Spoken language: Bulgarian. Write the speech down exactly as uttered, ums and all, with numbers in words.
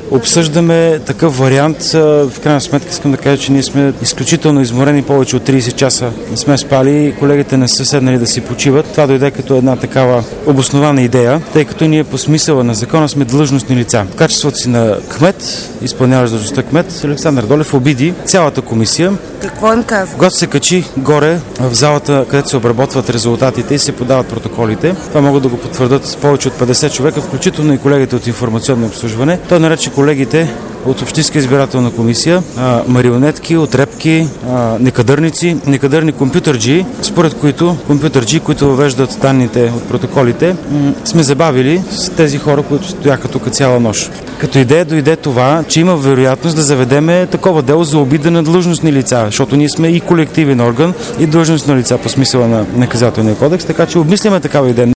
обсъждаме такъв вариант. В крайна сметка искам да кажа, че ние сме изключително изморени, повече от трийсет часа не сме спали, колегите не са седнали да си почиват. Това дойде като една такава обоснована идея, тъй като ние по смисъла на закона сме длъжностни лица. В качеството си на кмет, изпълняващ длъжността кмет, Александър Долев обиди цялата комисия. Какво им каза? Когато се качи горе в залата, където се обработват резултатите и се подават протоколите, това могат да го потвърдят повече от петдесет човека, включително и колегите от информационно обслужване. Той нарече колегите от Общинска избирателна комисия а, марионетки, отрепки, а, некадърници, некадърни компютърджи, според които компютърджи, които въвеждат данните от протоколите, м- сме забавили с тези хора, които стояха тук цяла нощ. Като идея дойде това, че има вероятност да заведеме такова дело за обида на длъжностни лица, защото ние сме и колективен орган, и длъжностни лица по смисъла на наказателния кодекс, така че обмисляме такава идея.